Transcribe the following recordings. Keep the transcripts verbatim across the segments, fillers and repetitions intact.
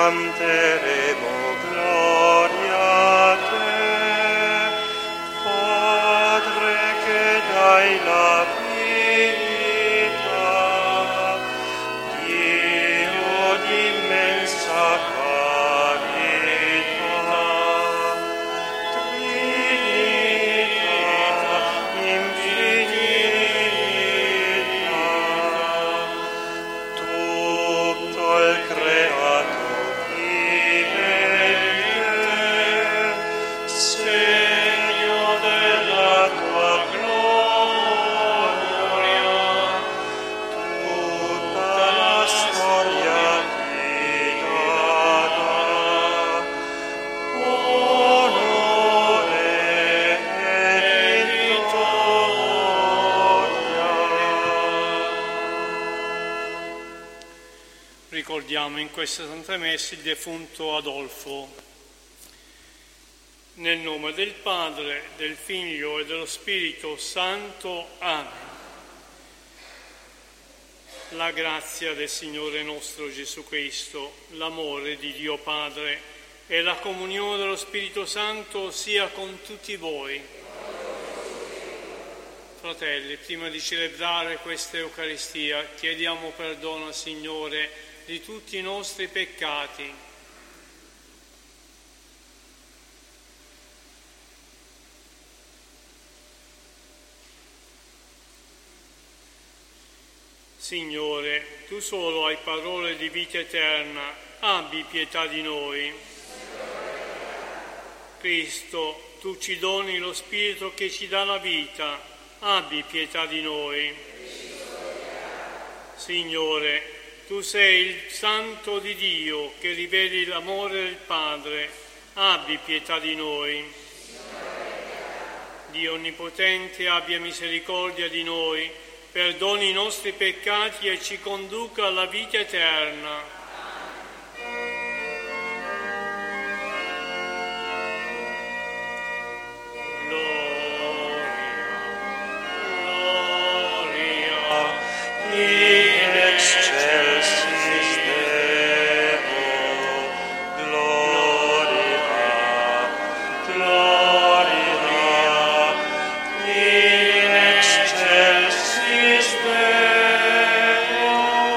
canteremo gloria a te, Padre che dai la vita, Dio di immensa carità, Trinità infinita, tutto il creato vivente, segno della tua gloria, tutta la storia ti darà onore e vittoria. Ricordiamo in questa Santa Messa il defunto Adolfo. Nel nome del Padre, del Figlio e dello Spirito Santo. Amen. La grazia del Signore nostro Gesù Cristo, l'amore di Dio Padre e la comunione dello Spirito Santo sia con tutti voi. Fratelli, prima di celebrare questa Eucaristia, chiediamo perdono al Signore di tutti i nostri peccati. Signore, tu solo hai parole di vita eterna, abbi pietà di noi. Cristo, tu ci doni lo Spirito che ci dà la vita, abbi pietà di noi. Signore, tu sei il Santo di Dio che riveli l'amore del Padre, abbi pietà di noi. Dio Onnipotente, abbia misericordia di noi, perdoni i nostri peccati e ci conduca alla vita eterna. In excelsis Deo, gloria, gloria, in excelsis Deo.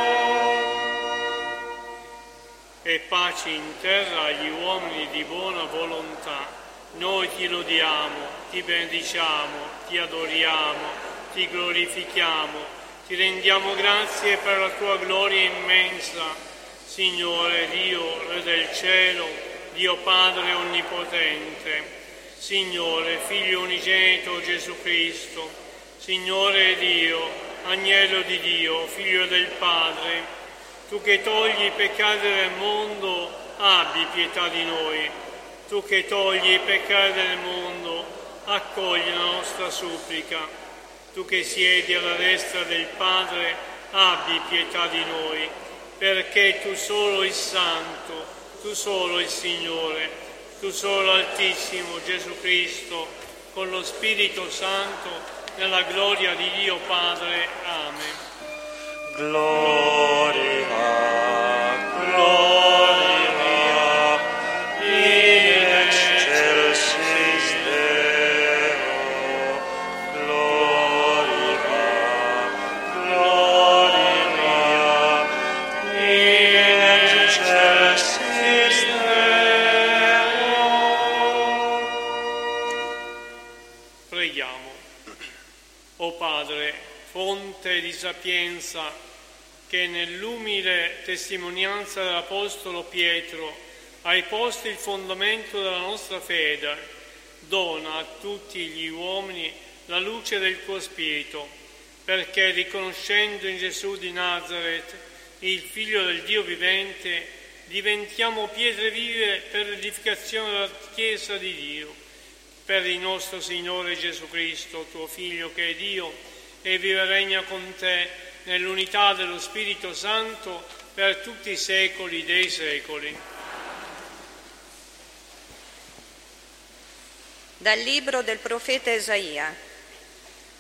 E pace in terra agli uomini di buona volontà. Noi ti lodiamo, ti benediciamo, ti adoriamo, ti glorifichiamo. Ti rendiamo grazie per la tua gloria immensa, Signore Dio, Re del cielo, Dio Padre onnipotente, Signore, Figlio unigenito Gesù Cristo, Signore Dio, Agnello di Dio, Figlio del Padre, tu che togli i peccati del mondo, abbi pietà di noi. Tu che togli i peccati del mondo, accogli la nostra supplica. Tu che siedi alla destra del Padre, abbi pietà di noi, perché tu solo il Santo, tu solo il Signore, tu solo Altissimo Gesù Cristo, con lo Spirito Santo, nella gloria di Dio Padre. Amen. Gloria, gloria, in excelsis Deo, gloria, gloria, in excelsis Deo. Preghiamo. O Padre, fonte di sapienza, che nell'umile testimonianza dell'Apostolo Pietro hai posto il fondamento della nostra fede, dona a tutti gli uomini la luce del tuo Spirito, perché riconoscendo in Gesù di Nazaret, il Figlio del Dio vivente, diventiamo pietre vive per l'edificazione della Chiesa di Dio. Per il nostro Signore Gesù Cristo, tuo Figlio che è Dio, e vive e regna con te nell'unità dello Spirito Santo per tutti i secoli dei secoli. Dal libro del profeta Esaia.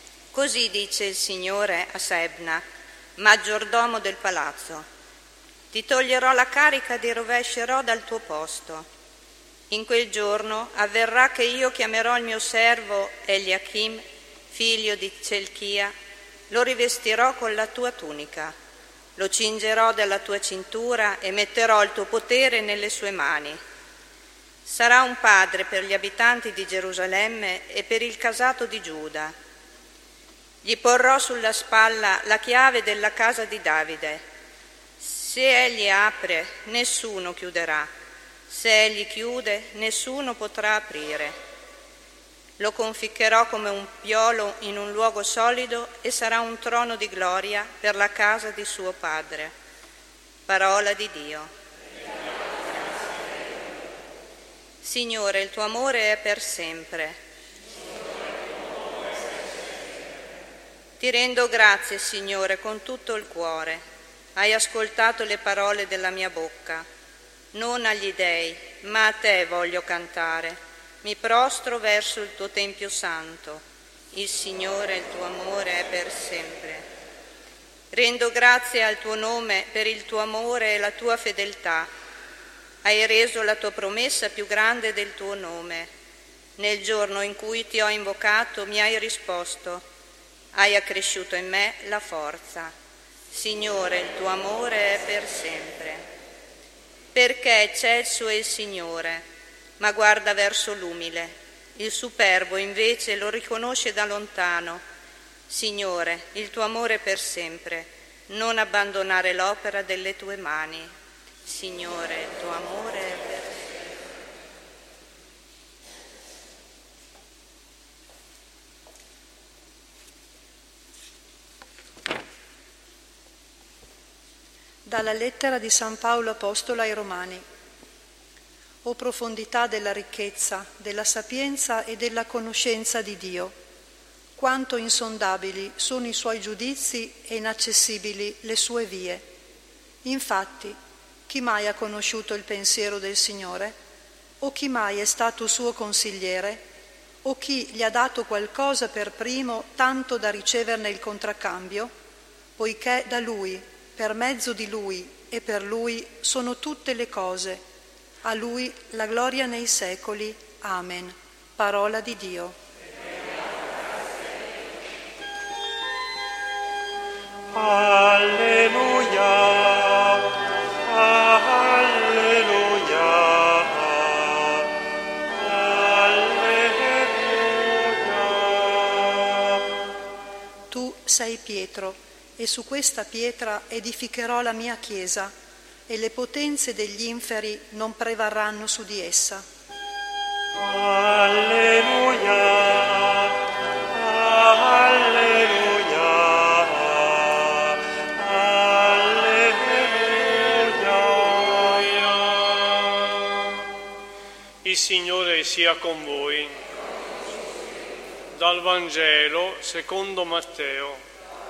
Così dice il Signore a Sebna, maggiordomo del palazzo: Ti toglierò la carica e ti rovescerò dal tuo posto. In quel giorno avverrà che io chiamerò il mio servo Eliachim, figlio di Celchia, lo rivestirò con la tua tunica, lo cingerò della tua cintura e metterò il tuo potere nelle sue mani. Sarà un padre per gli abitanti di Gerusalemme e per il casato di Giuda. Gli porrò sulla spalla la chiave della casa di Davide. Se egli apre, nessuno chiuderà. Se egli chiude, nessuno potrà aprire. Lo conficcherò come un piolo in un luogo solido e sarà un trono di gloria per la casa di suo padre. Parola di Dio. Signore, il tuo amore è per sempre. Ti rendo grazie, Signore, con tutto il cuore. Hai ascoltato le parole della mia bocca. Non agli dèi, ma a te voglio cantare. Mi prostro verso il tuo Tempio santo. Il Signore, il tuo amore è per sempre. Rendo grazie al tuo nome per il tuo amore e la tua fedeltà. Hai reso la tua promessa più grande del tuo nome. Nel giorno in cui ti ho invocato mi hai risposto. Hai accresciuto in me la forza. Signore, il tuo amore è per sempre. Perché eccelso è il Signore, ma guarda verso l'umile. Il superbo invece lo riconosce da lontano. Signore, il tuo amore è per sempre. Non abbandonare l'opera delle tue mani. Signore, il tuo amore è per sempre. Dalla lettera di San Paolo Apostolo ai Romani. O profondità della ricchezza, della sapienza e della conoscenza di Dio, quanto insondabili sono i suoi giudizi e inaccessibili le sue vie. Infatti, chi mai ha conosciuto il pensiero del Signore? O chi mai è stato suo consigliere? O chi gli ha dato qualcosa per primo tanto da riceverne il contraccambio? Poiché da Lui, per mezzo di Lui e per Lui sono tutte le cose. A Lui la gloria nei secoli. Amen. Parola di Dio. Alleluia, alleluia, alleluia. Tu sei Pietro, e su questa pietra edificherò la mia chiesa, e le potenze degli inferi non prevarranno su di essa. Alleluia, alleluia, alleluia. Il Signore sia con voi. Dal Vangelo secondo Matteo.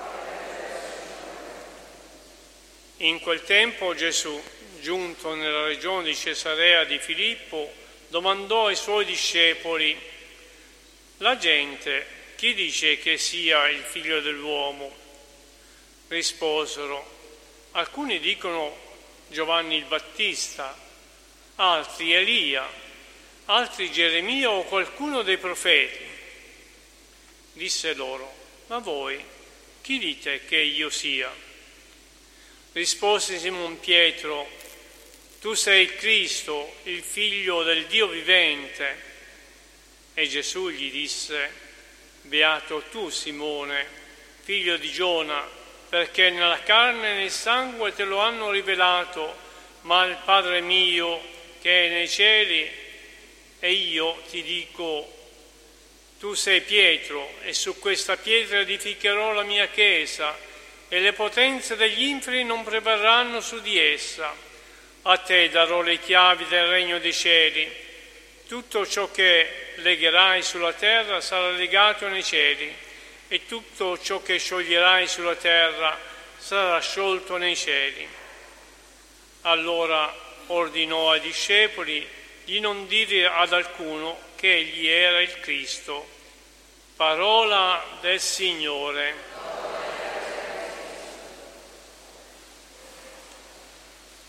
In quel tempo Gesù, giunto nella regione di Cesarea di Filippo, domandò ai suoi discepoli: la gente chi dice che sia il figlio dell'uomo? Risposero: alcuni dicono Giovanni il Battista, altri Elia, altri Geremia o qualcuno dei profeti. Disse loro: ma voi chi dite che io sia? Rispose Simon Pietro: tu sei il Cristo, il figlio del Dio vivente. E Gesù gli disse: beato tu, Simone, figlio di Giona, perché nella carne e nel sangue te lo hanno rivelato, ma il Padre mio che è nei cieli. E io ti dico: tu sei Pietro, e su questa pietra edificherò la mia chiesa, e le potenze degli inferi non prevarranno su di essa. A te darò le chiavi del regno dei cieli. Tutto ciò che legherai sulla terra sarà legato nei cieli, e tutto ciò che scioglierai sulla terra sarà sciolto nei cieli. Allora ordinò ai discepoli di non dire ad alcuno che egli era il Cristo. Parola del Signore.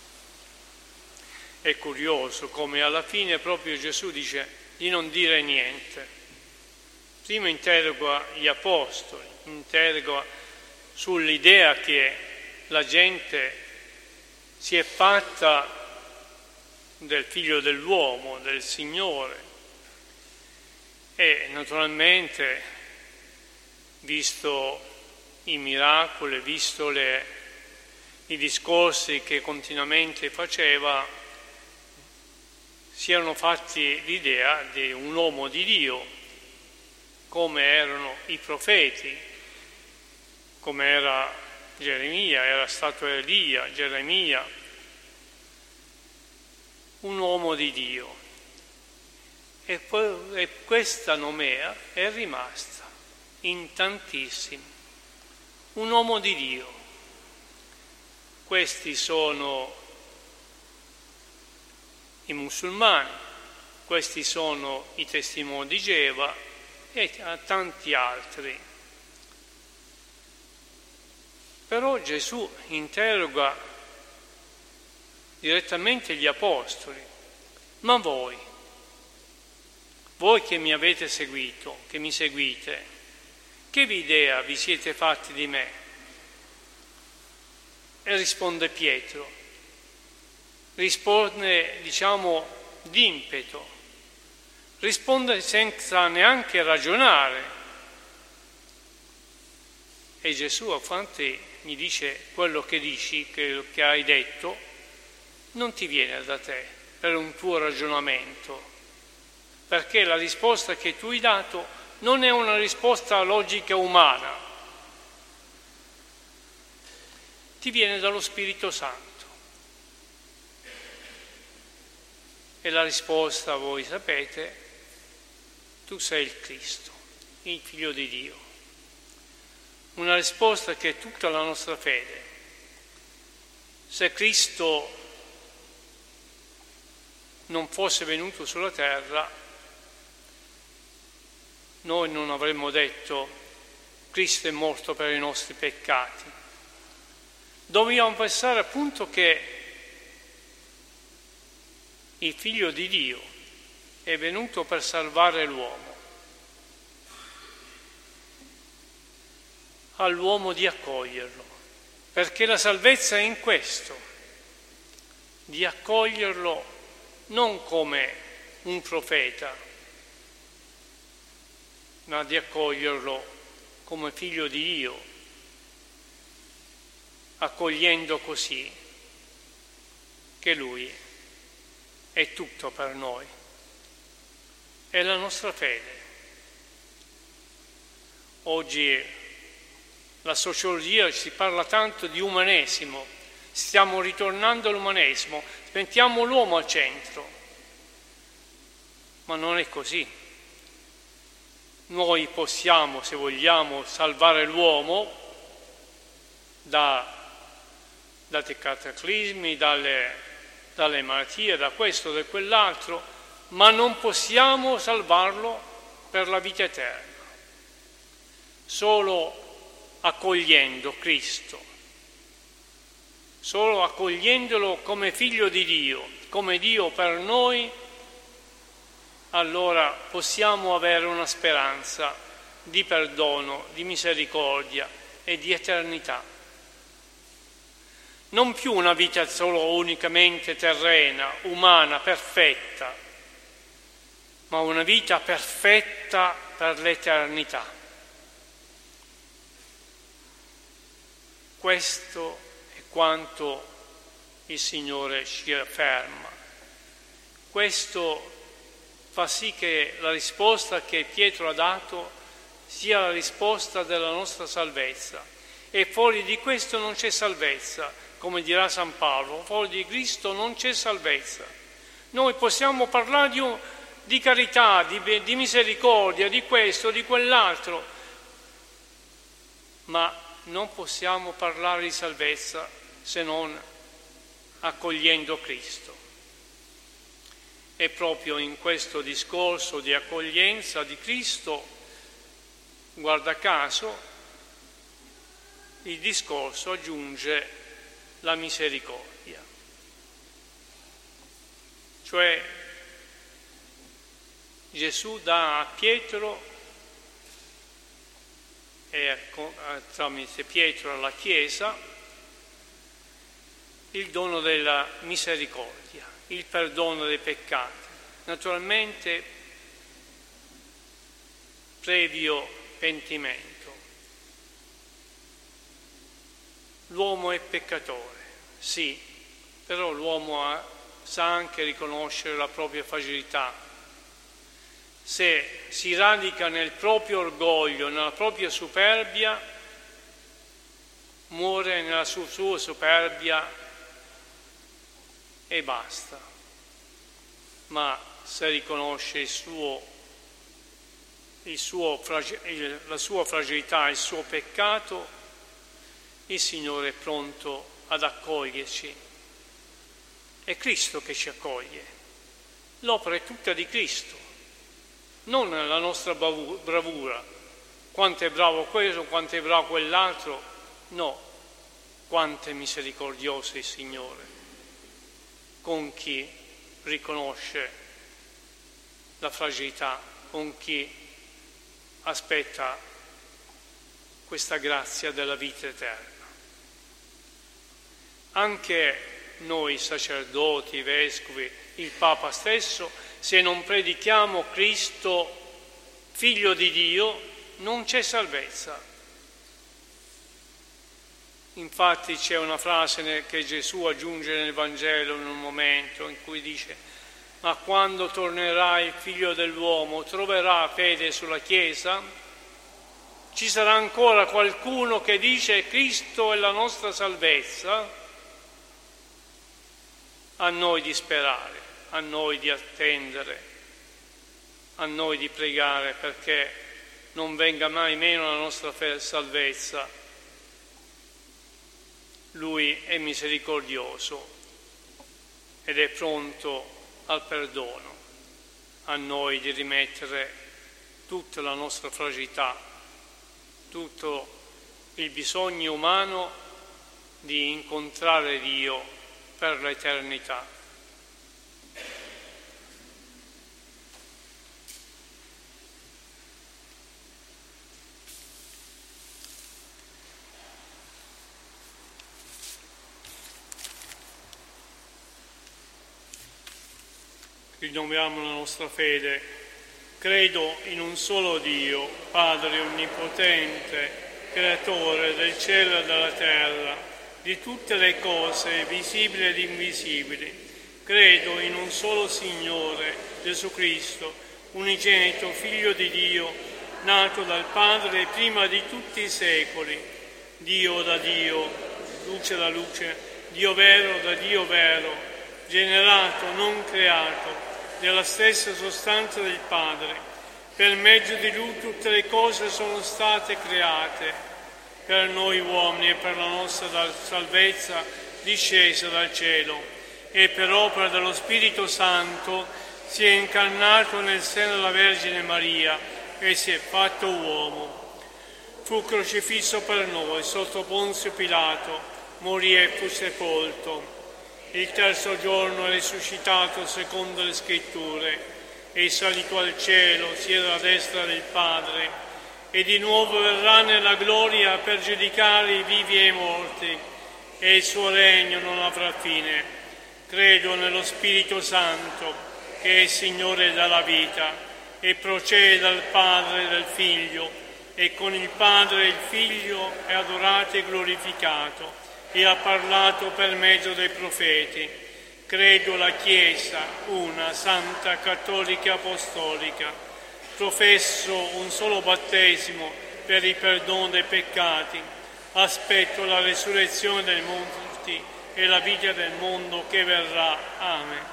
È curioso come alla fine proprio Gesù dice di non dire niente. Prima interroga gli apostoli, interroga sull'idea che la gente si è fatta del figlio dell'uomo, del Signore, e naturalmente, visto i miracoli, visto le, i discorsi che continuamente faceva, si erano fatti l'idea di un uomo di Dio, come erano i profeti, come era Geremia, era stato Elia, Geremia, un uomo di Dio. E, poi, e questa nomea è rimasta in tantissimi. Un uomo di Dio. Questi sono i musulmani, questi sono i testimoni di Geova e tanti altri. Però Gesù interroga direttamente gli apostoli: ma voi, voi che mi avete seguito, che mi seguite, che idea vi siete fatti di me? E risponde Pietro, risponde, diciamo, d'impeto, risponde senza neanche ragionare. E Gesù a fronte mi dice: quello che dici, che, che hai detto, non ti viene da te per un tuo ragionamento, perché la risposta che tu hai dato non è una risposta logica umana, ti viene dallo Spirito Santo. E la risposta, voi sapete, tu sei il Cristo, il Figlio di Dio. Una risposta che è tutta la nostra fede. Se Cristo non fosse venuto sulla terra, noi non avremmo detto Cristo è morto per i nostri peccati. Dobbiamo pensare appunto che il Figlio di Dio è venuto per salvare l'uomo. All'uomo di accoglierlo, perché la salvezza è in questo, di accoglierlo non come un profeta, ma di accoglierlo come figlio di Dio, accogliendo così che Lui è tutto per noi, è la nostra fede. Oggi la sociologia si parla tanto di umanesimo, stiamo ritornando all'umanesimo, mettiamo l'uomo al centro, ma non è così. Noi possiamo, se vogliamo, salvare l'uomo da, dai cataclismi, dalle, dalle malattie, da questo, da quell'altro, ma non possiamo salvarlo per la vita eterna. Solo accogliendo Cristo, solo accogliendolo come figlio di Dio, come Dio per noi, allora possiamo avere una speranza di perdono, di misericordia e di eternità. Non più una vita solo unicamente terrena, umana, perfetta, ma una vita perfetta per l'eternità. Questo è quanto il Signore ci afferma. Questo fa sì che la risposta che Pietro ha dato sia la risposta della nostra salvezza. E fuori di questo non c'è salvezza, come dirà San Paolo, fuori di Cristo non c'è salvezza. Noi possiamo parlare di, un, di carità, di, di misericordia, di questo, di quell'altro, ma non possiamo parlare di salvezza se non accogliendo Cristo. E proprio in questo discorso di accoglienza di Cristo, guarda caso, il discorso aggiunge la misericordia. Cioè Gesù dà a Pietro e tramite Pietro alla Chiesa il dono della misericordia, il perdono dei peccati, naturalmente previo pentimento. L'uomo è peccatore, sì, però l'uomo ha, sa anche riconoscere la propria fragilità. Se si radica nel proprio orgoglio, nella propria superbia, muore nella sua, sua superbia e basta. Ma se riconosce il suo, il suo, il, la sua fragilità, il suo peccato, il Signore è pronto ad accoglierci. È Cristo che ci accoglie. L'opera è tutta di Cristo, non la nostra bravura. Quanto è bravo questo, quanto è bravo quell'altro. No, quanto è misericordioso il Signore con chi riconosce la fragilità, con chi aspetta questa grazia della vita eterna. Anche noi sacerdoti, vescovi, il Papa stesso, se non predichiamo Cristo, Figlio di Dio, non c'è salvezza. Infatti c'è una frase che Gesù aggiunge nel Vangelo in un momento in cui dice: ma quando tornerà il Figlio dell'uomo troverà fede sulla Chiesa? Ci sarà ancora qualcuno che dice Cristo è la nostra salvezza? A noi di sperare, a noi di attendere, a noi di pregare perché non venga mai meno la nostra salvezza. Lui è misericordioso ed è pronto al perdono. A noi di rimettere tutta la nostra fragilità, tutto il bisogno umano di incontrare Dio per l'eternità. Rinnoviamo la nostra fede. Credo in un solo Dio, Padre onnipotente, creatore del cielo e della terra, di tutte le cose visibili ed invisibili. Credo in un solo Signore, Gesù Cristo, unigenito Figlio di Dio, nato dal Padre prima di tutti i secoli, Dio da Dio, luce da luce, Dio vero da Dio vero, generato, non creato, della stessa sostanza del Padre. Per mezzo di Lui tutte le cose sono state create, per noi uomini e per la nostra salvezza discesa dal cielo, e per opera dello Spirito Santo si è incarnato nel seno della Vergine Maria e si è fatto uomo. Fu crocifisso per noi sotto Ponzio Pilato, morì e fu sepolto. Il terzo giorno è risuscitato secondo le Scritture, è salito al cielo, siede alla destra del Padre, e di nuovo verrà nella gloria per giudicare i vivi e i morti, e il suo regno non avrà fine. Credo nello Spirito Santo, che è Signore della vita, e procede dal Padre e dal Figlio, e con il Padre e il Figlio è adorato e glorificato, e ha parlato per mezzo dei profeti. Credo la Chiesa, una, santa, cattolica e apostolica. Professo un solo battesimo per il perdono dei peccati. Aspetto la resurrezione dei morti e la vita del mondo che verrà. Amen.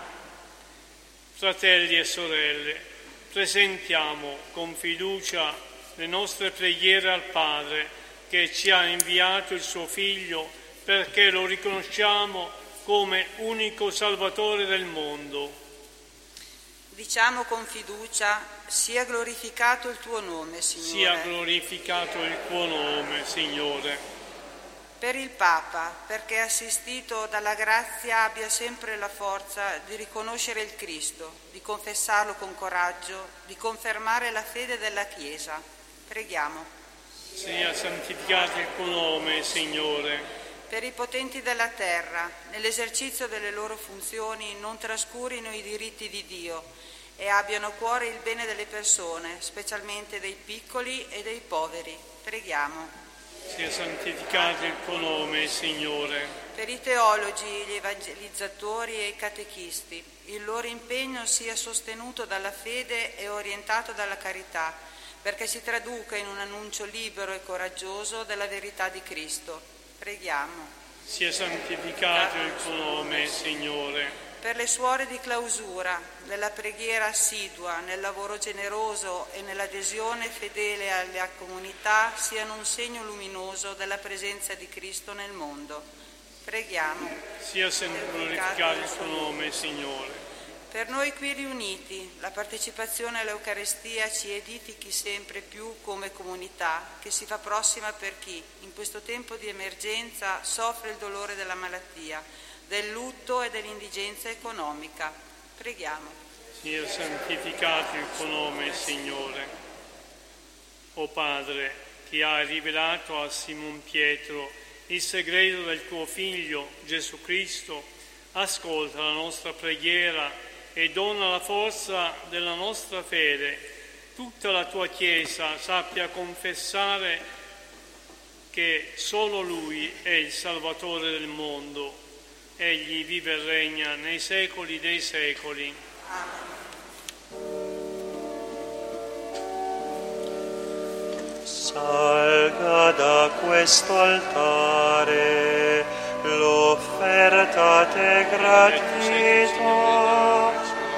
Fratelli e sorelle, presentiamo con fiducia le nostre preghiere al Padre che ci ha inviato il suo Figlio perché lo riconosciamo come unico Salvatore del mondo. Diciamo con fiducia: sia glorificato il tuo nome, Signore. Sia glorificato il tuo nome, Signore. Per il Papa, perché assistito dalla grazia abbia sempre la forza di riconoscere il Cristo, di confessarlo con coraggio, di confermare la fede della Chiesa. Preghiamo. Sia santificato il tuo nome, Signore. Per i potenti della terra, nell'esercizio delle loro funzioni non trascurino i diritti di Dio e abbiano a cuore il bene delle persone, specialmente dei piccoli e dei poveri. Preghiamo. Sia santificato il tuo nome, Signore. Per i teologi, gli evangelizzatori e i catechisti, il loro impegno sia sostenuto dalla fede e orientato dalla carità, perché si traduca in un annuncio libero e coraggioso della verità di Cristo. Preghiamo. Sia santificato il tuo nome, Signore. Per le suore di clausura, nella preghiera assidua, nel lavoro generoso e nell'adesione fedele alla comunità, siano un segno luminoso della presenza di Cristo nel mondo. Preghiamo. Sia santificato il tuo nome, Signore. Per noi qui riuniti, la partecipazione all'Eucarestia ci edifichi sempre più come comunità che si fa prossima per chi, in questo tempo di emergenza, soffre il dolore della malattia, del lutto e dell'indigenza economica. Preghiamo. Sia santificato il tuo nome, Signore. O Padre, che hai rivelato a Simon Pietro il segreto del tuo Figlio, Gesù Cristo, ascolta la nostra preghiera e dona la forza della nostra fede. Tutta la tua Chiesa sappia confessare che solo Lui è il Salvatore del mondo. Egli vive e regna nei secoli dei secoli. Salga da questo altare l'offerta te gratita,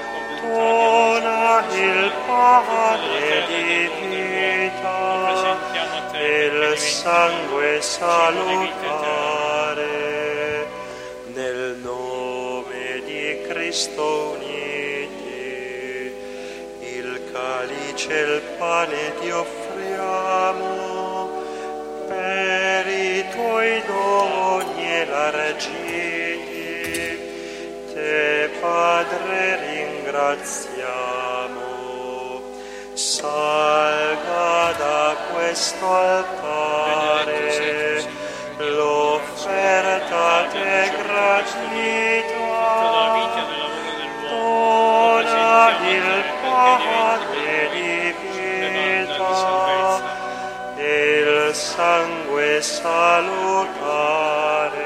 dona il pane di vita e il sangue salutare. Nel nome di Cristo uniti, il calice e il pane ti offriamo per i tuoi doni elargiti. Te, Padre, ringraziamo. Salga da questo altare l'offerta te gratuita, dona il pane di vita e il sangue salutare.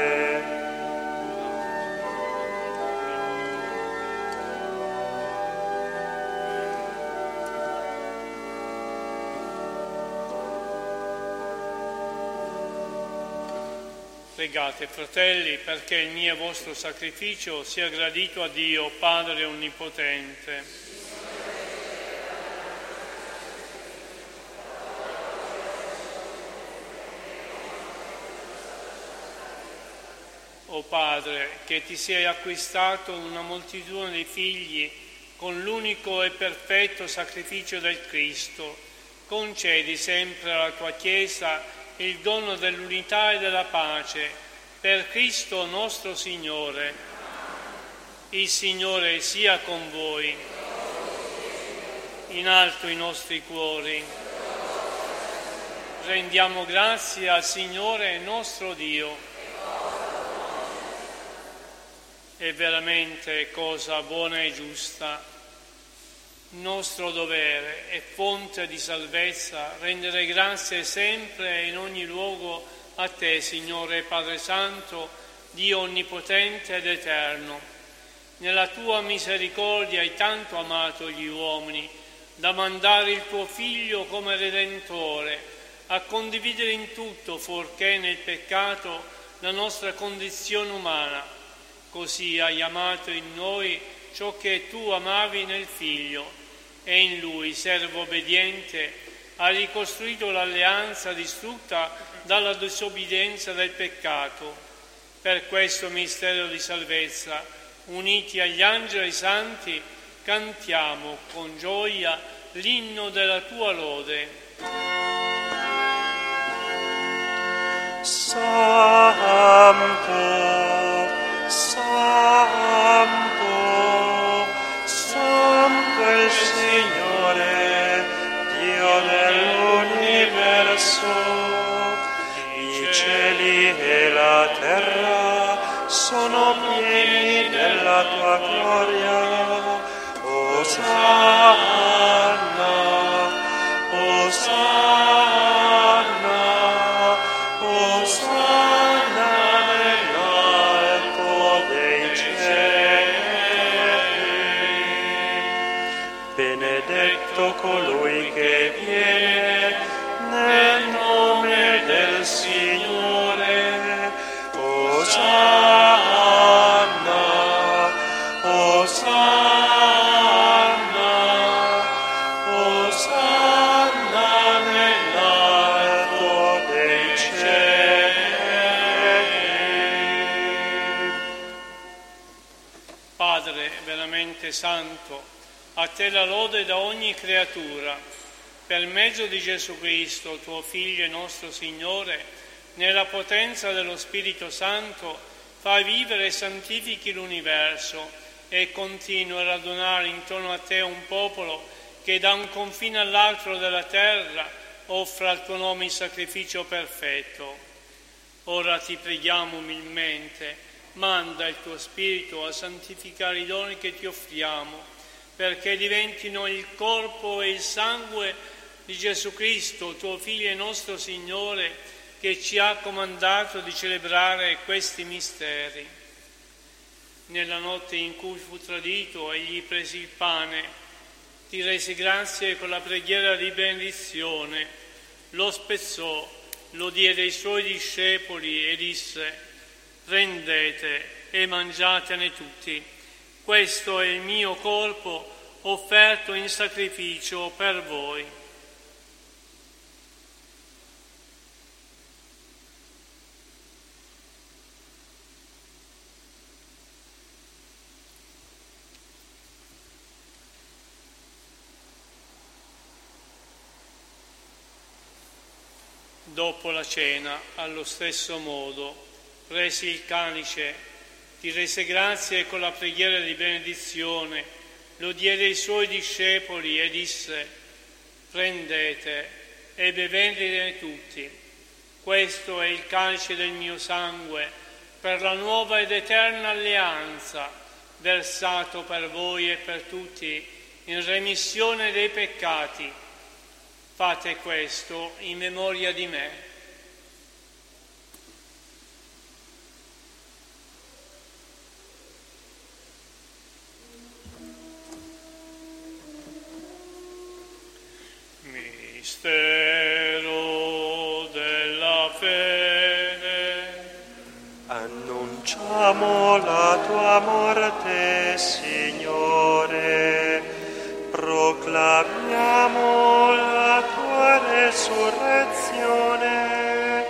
Pregate, fratelli, perché il mio e vostro sacrificio sia gradito a Dio, Padre Onnipotente. O Padre, che ti sei acquistato una moltitudine di figli con l'unico e perfetto sacrificio del Cristo, concedi sempre alla tua Chiesa il dono dell'unità e della pace, per Cristo nostro Signore. Il Signore sia con voi. In alto i nostri cuori. Rendiamo grazie al Signore nostro Dio. È veramente cosa buona e giusta, nostro dovere e fonte di salvezza, rendere grazie sempre e in ogni luogo a te, Signore Padre Santo, Dio onnipotente ed eterno. Nella tua misericordia hai tanto amato gli uomini da mandare il tuo Figlio come Redentore, a condividere in tutto, fuorché nel peccato, la nostra condizione umana. Così hai amato in noi ciò che tu amavi nel Figlio, e in Lui, servo obbediente, ha ricostruito l'alleanza distrutta dalla disobbedienza del peccato. Per questo mistero di salvezza, uniti agli angeli e ai santi, cantiamo con gioia l'inno della tua lode. Santo, Santo, Santo è il Signore, Dio dell'universo. I cieli e la terra sono pieni della tua gloria. Osanna, Osanna, Osanna nell'alto dei cieli. Benedetto colui che viene nel nome del Signore. Osanna, Osanna, Osanna nell'alto dei cieli. Padre veramente santo, a te la lode da ogni creatura. Per mezzo di Gesù Cristo, tuo Figlio e nostro Signore, nella potenza dello Spirito Santo, fai vivere e santifichi l'universo e continua a radunare intorno a te un popolo che da un confine all'altro della terra offra al tuo nome il sacrificio perfetto. Ora ti preghiamo umilmente, manda il tuo Spirito a santificare i doni che ti offriamo, perché diventino il corpo e il sangue di Gesù Cristo, tuo Figlio e nostro Signore, che ci ha comandato di celebrare questi misteri. Nella notte in cui fu tradito, egli prese il pane, ti rese grazie con la preghiera di benedizione, lo spezzò, lo diede ai suoi discepoli e disse: prendete e mangiatene tutti, questo è il mio corpo offerto in sacrificio per voi. Dopo la cena, allo stesso modo, prese il calice, ti rese grazie con la preghiera di benedizione, lo diede ai suoi discepoli e disse: prendete e bevetene tutti. Questo è il calice del mio sangue, per la nuova ed eterna alleanza, versato per voi e per tutti in remissione dei peccati. Fate questo in memoria di me. Mistero della fede. Annunciamo la tua morte, Signore, proclamiamo la tua resurrezione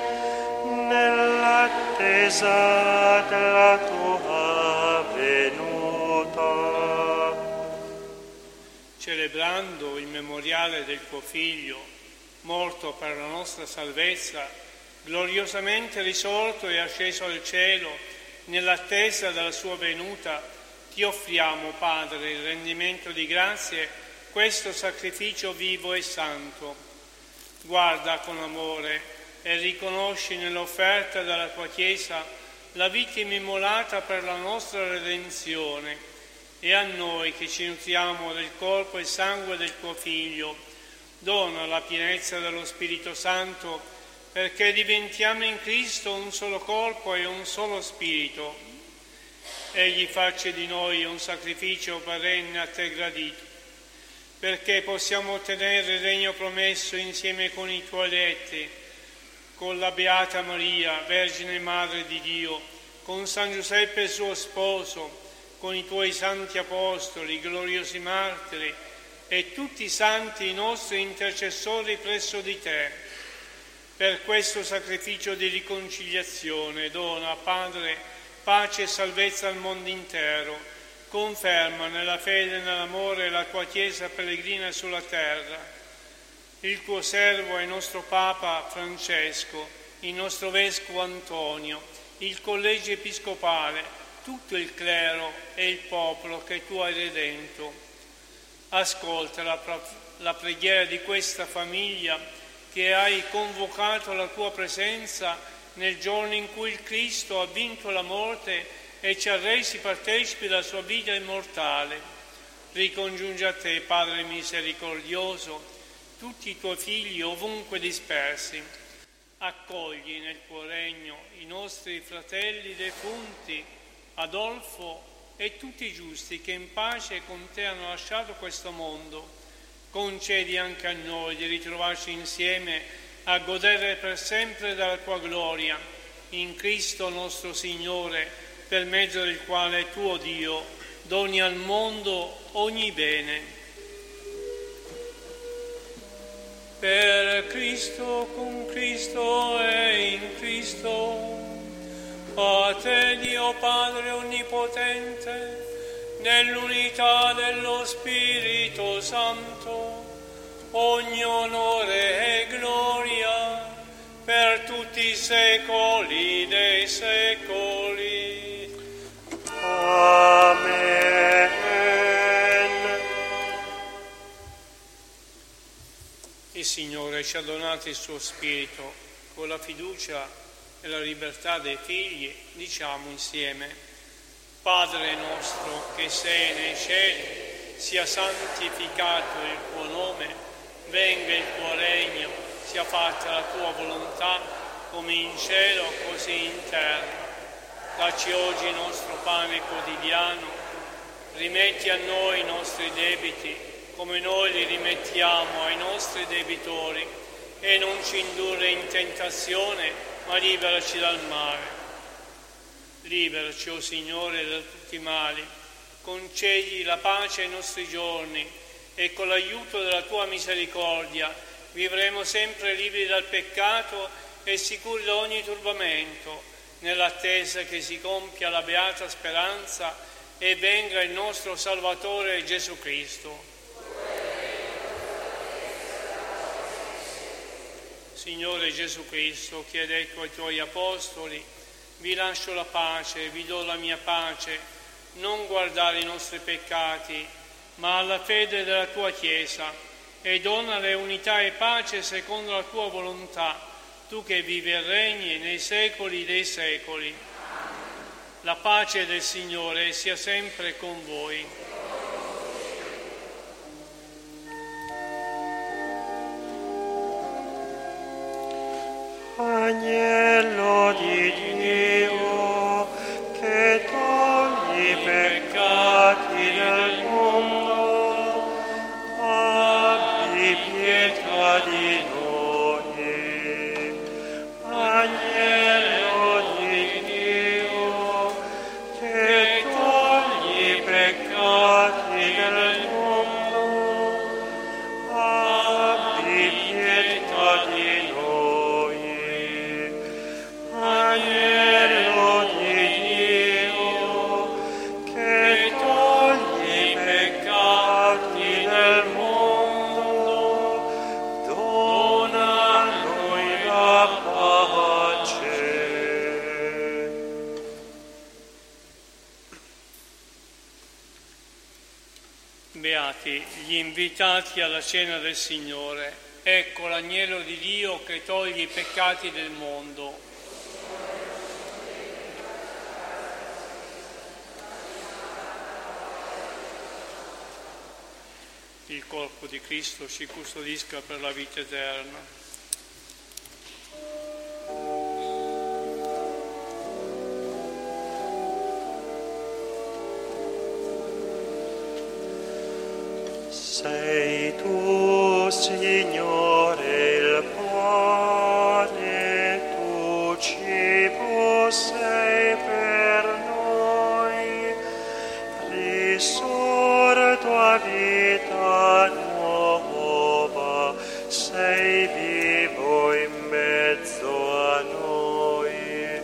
nell'attesa della tua venuta. Celebrando il memoriale del tuo Figlio, morto per la nostra salvezza, gloriosamente risorto e asceso al cielo, nell'attesa della sua venuta, ti offriamo, Padre, il rendimento di grazie, questo sacrificio vivo e santo. Guarda con amore e riconosci nell'offerta della tua Chiesa la vittima immolata per la nostra redenzione, e a noi che ci nutriamo del corpo e sangue del tuo Figlio, dona la pienezza dello Spirito Santo, perché diventiamo in Cristo un solo corpo e un solo spirito. Egli faccia di noi un sacrificio perenne a te gradito, perché possiamo ottenere il regno promesso insieme con i tuoi eletti, con la Beata Maria, Vergine Madre di Dio, con San Giuseppe suo sposo, con i tuoi santi apostoli, gloriosi martiri e tutti i santi i nostri intercessori presso di te. Per questo sacrificio di riconciliazione dona, Padre, pace e salvezza al mondo intero. Conferma nella fede e nell'amore la tua Chiesa pellegrina sulla terra. Il tuo servo e nostro Papa Francesco il nostro Vescovo Antonio, il Collegio Episcopale, tutto il clero e il popolo che tu hai redento. Ascolta la, la preghiera di questa famiglia che hai convocato alla tua presenza nel giorno in cui il Cristo ha vinto la morte e ci ha resi partecipi della sua vita immortale. Ricongiunge a te, Padre misericordioso, tutti i tuoi figli ovunque dispersi. Accogli nel tuo regno i nostri fratelli defunti, Adolfo e tutti i giusti che in pace con te hanno lasciato questo mondo. Concedi anche a noi di ritrovarci insieme a godere per sempre della tua gloria, in Cristo nostro Signore, per mezzo del quale tuo Dio doni al mondo ogni bene. Per Cristo, con Cristo e in Cristo, a te Dio Padre Onnipotente, nell'unità dello Spirito Santo, ogni onore e gloria per tutti i secoli dei secoli. Amen. Il Signore ci ha donato il suo Spirito. Con la fiducia e la libertà dei figli diciamo insieme: Padre nostro che sei nei cieli, sia santificato il tuo nome, venga il tuo regno, sia fatta la tua volontà, come in cielo così in terra. Dacci oggi il nostro pane quotidiano, rimetti a noi i nostri debiti, come noi li rimettiamo ai nostri debitori, e non ci indurre in tentazione, ma liberaci dal male. Liberaci, o Signore, da tutti i mali, concedi la pace ai nostri giorni e con l'aiuto della tua misericordia vivremo sempre liberi dal peccato e sicuri da ogni turbamento, nell'attesa che si compia la beata speranza e venga il nostro Salvatore Gesù Cristo. Signore Gesù Cristo, che hai detto ai tuoi apostoli: vi lascio la pace, vi do la mia pace, non guardare i nostri peccati, ma alla fede della tua Chiesa, e donale unità e pace secondo la tua volontà, tu che vivi e regni nei secoli dei secoli. La pace del Signore sia sempre con voi. Agnello di Dio, che togli i peccati del mondo, abbi pietà di noi. Agnello di Dio, che togli i peccati del mondo, abbi pietà di noi. Agnello di Dio, che togli i peccati del mondo, dona a noi la pace. Beati gli invitati alla cena del Signore. Ecco l'agnello di Dio che toglie i peccati del mondo. Il corpo di Cristo ci custodisca per la vita eterna. Sei tu, Signore, il pane, tu cibo sei per noi, risorto a vita nuova, sei vivo in mezzo a noi,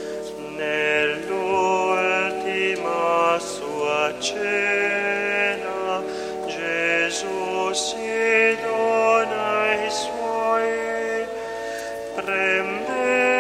nell'ultima sua cena, Gesù si dona ai suoi, prende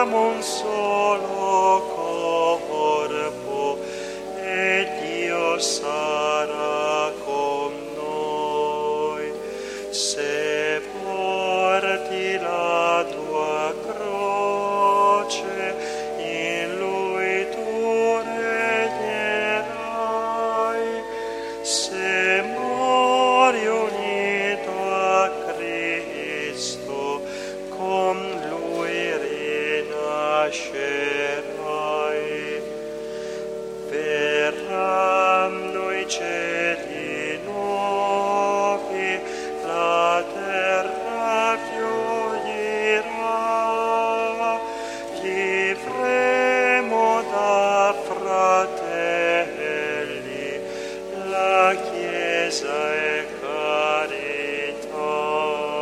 siamo un solo corpo e Dio sarà con noi. Se porti la tua croce, in Lui tu regnerai. Se mori unito a Cristo, con Lui rinascerai. Verranno i cieli nuovi, la terra fiorirà, vivremo da fratelli, la Chiesa è carità.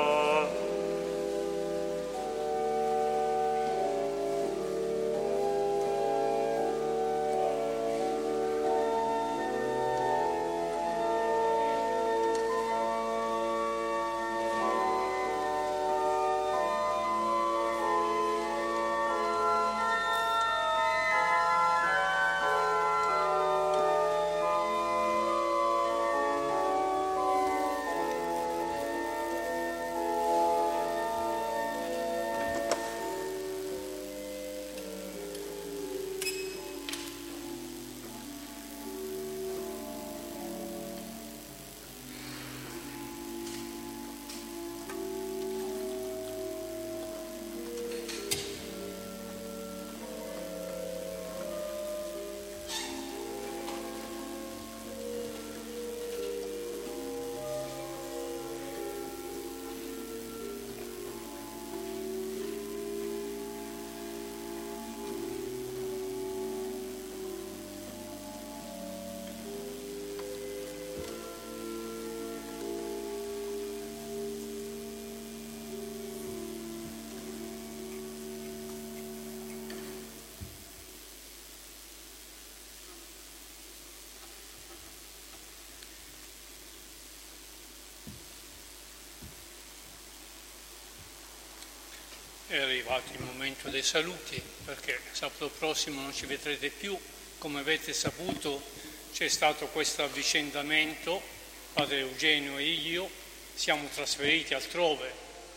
È arrivato il momento dei saluti, perché sabato prossimo non ci vedrete più. Come avete saputo c'è stato questo avvicendamento, padre Eugenio e io siamo trasferiti altrove,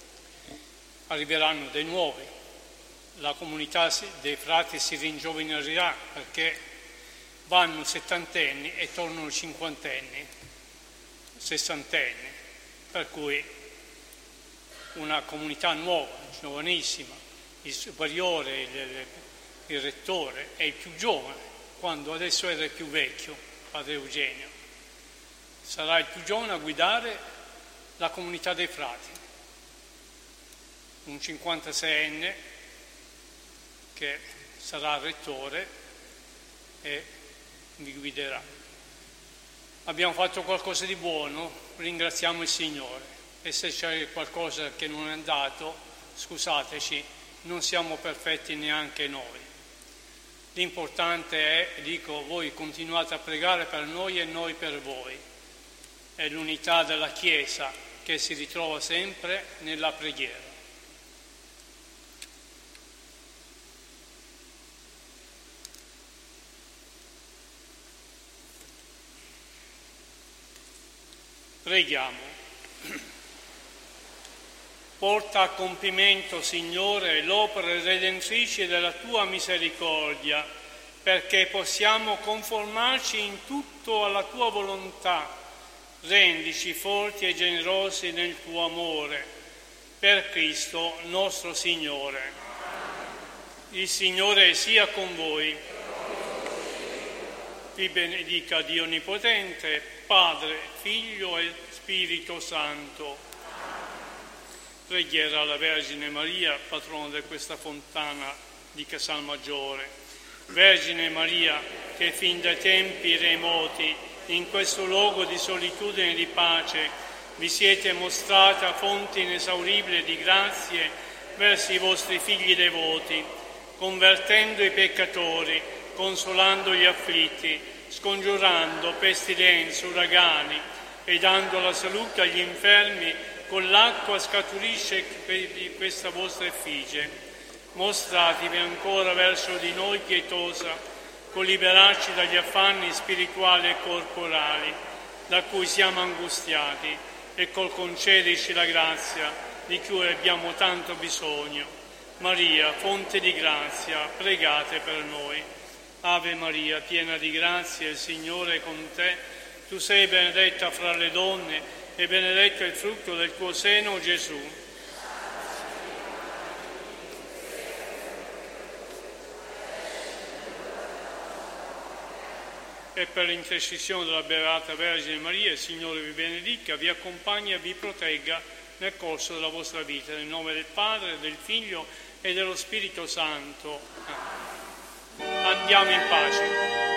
arriveranno dei nuovi, la comunità dei frati si ringiovenerà perché vanno settantenni e tornano cinquantenni, sessantenni, per cui una comunità nuova, giovanissima, il superiore, il, il rettore è il più giovane, quando adesso era il più vecchio, padre Eugenio. Sarà il più giovane a guidare la comunità dei frati, un cinquantaseienne che sarà rettore e vi guiderà. Abbiamo fatto qualcosa di buono, ringraziamo il Signore. E se c'è qualcosa che non è andato, scusateci, non siamo perfetti neanche noi. L'importante è, dico, voi continuate a pregare per noi e noi per voi. È l'unità della Chiesa che si ritrova sempre nella preghiera. Preghiamo. Porta a compimento, Signore, l'opera redentrice della Tua misericordia, perché possiamo conformarci in tutto alla Tua volontà. Rendici forti e generosi nel Tuo amore. Per Cristo nostro Signore. Il Signore sia con voi. Vi benedica Dio Onnipotente, Padre, Figlio e Spirito Santo. Preghiera alla Vergine Maria, patrona di questa fontana di Casalmaggiore. Vergine Maria, che fin dai tempi remoti, in questo luogo di solitudine e di pace, vi siete mostrata fonte inesauribile di grazie verso i vostri figli devoti, convertendo i peccatori, consolando gli afflitti, scongiurando pestilenze, uragani e dando la salute agli infermi, con l'acqua scaturisce di questa vostra effigie. mostrativi ancora verso di noi pietosa, col liberarci dagli affanni spirituali e corporali, da cui siamo angustiati, e col concederci la grazia di cui abbiamo tanto bisogno. Maria, fonte di grazia, pregate per noi. Ave Maria, piena di grazia, il Signore è con te. Tu sei benedetta fra le donne e benedetto è il frutto del tuo seno, Gesù. E per l'intercessione della Beata Vergine Maria, il Signore vi benedica, vi accompagni e vi protegga nel corso della vostra vita. Nel nome del Padre, del Figlio e dello Spirito Santo. Andiamo in pace.